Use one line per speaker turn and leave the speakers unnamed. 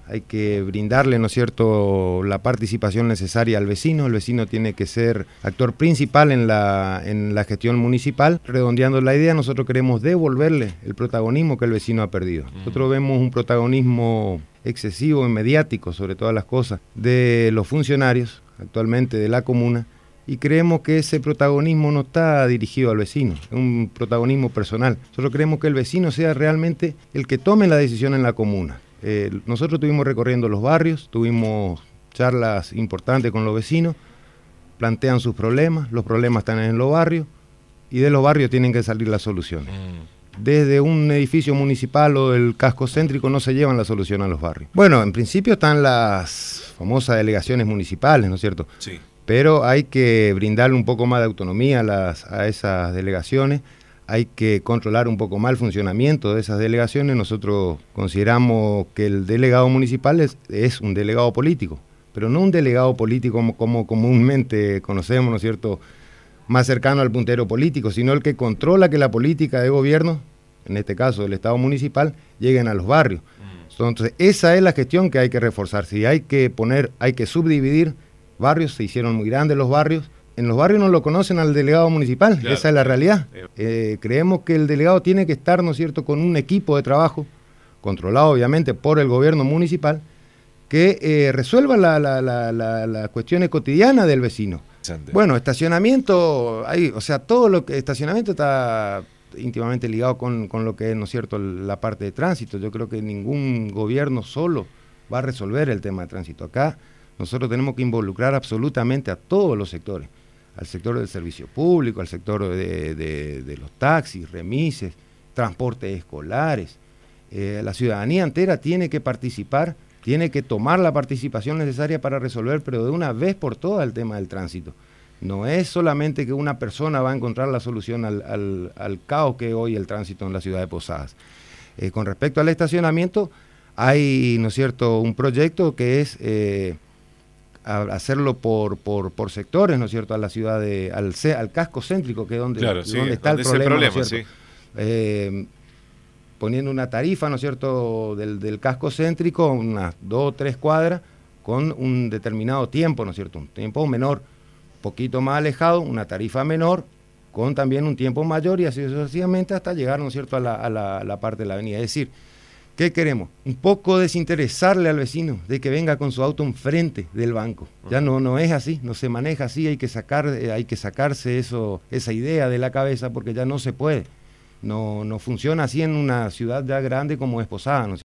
hay que brindarle, ¿no es cierto?, la participación necesaria al vecino. El vecino tiene que ser actor principal en la gestión municipal. Redondeando la idea, nosotros queremos devolverle el protagonismo que el vecino ha perdido. Nosotros vemos un protagonismo excesivo y mediático, sobre todas las cosas, de los funcionarios actualmente de la comuna, y creemos que ese protagonismo no está dirigido al vecino, es un protagonismo personal. Nosotros queremos que el vecino sea realmente el que tome la decisión en la comuna. Nosotros estuvimos recorriendo los barrios, tuvimos charlas importantes con los vecinos, plantean sus problemas, los problemas están en los barrios, y de los barrios tienen que salir las soluciones. Desde un edificio municipal o del casco céntrico no se llevan la solución a los barrios. Bueno, en principio están las famosas delegaciones municipales, ¿no es cierto?
Sí.
Pero hay que brindarle un poco más de autonomía a esas delegaciones, hay que controlar un poco más el funcionamiento de esas delegaciones. Nosotros consideramos que el delegado municipal es un delegado político, pero no un delegado político como comúnmente conocemos, ¿no es cierto?, más cercano al puntero político, sino el que controla que la política de gobierno, en este caso del Estado municipal, lleguen a los barrios. Entonces, esa es la gestión que hay que reforzar. Si hay que subdividir barrios, se hicieron muy grandes los barrios. En los barrios no lo conocen al delegado municipal, claro. Esa es la realidad. Creemos que el delegado tiene que estar, ¿no es cierto?, con un equipo de trabajo, controlado obviamente por el gobierno municipal, que resuelva las cuestiones cotidianas del vecino. Bueno, estacionamiento, estacionamiento está íntimamente ligado con lo que es, ¿no es cierto?, la parte de tránsito. Yo creo que ningún gobierno solo va a resolver el tema de tránsito. Acá nosotros tenemos que involucrar absolutamente a todos los sectores, al sector del servicio público, al sector de los taxis, remises, transportes escolares. La ciudadanía entera tiene que participar, tiene que tomar la participación necesaria para resolver, pero de una vez por todas, el tema del tránsito. No es solamente que una persona va a encontrar la solución al caos que es hoy el tránsito en la ciudad de Posadas. Con respecto al estacionamiento, hay, ¿no es cierto?, un proyecto que es hacerlo por sectores, ¿no es cierto?, a la ciudad al casco céntrico, que es donde,
claro, sí,
donde está
donde
el problema, ¿no es
sí.
cierto? Poniendo una tarifa, ¿no es cierto?, del casco céntrico, unas 2 o 3 cuadras, con un determinado tiempo, ¿no es cierto?, un tiempo menor, poquito más alejado, una tarifa menor, con también un tiempo mayor, y así sucesivamente hasta llegar, ¿no es cierto?, a la parte de la avenida. Es decir, ¿qué queremos? Un poco desinteresarle al vecino de que venga con su auto enfrente del banco. Ya no es así, no se maneja así, hay que sacarse esa idea de la cabeza, porque ya no se puede. No funciona así en una ciudad ya grande como es Posadas, ¿no?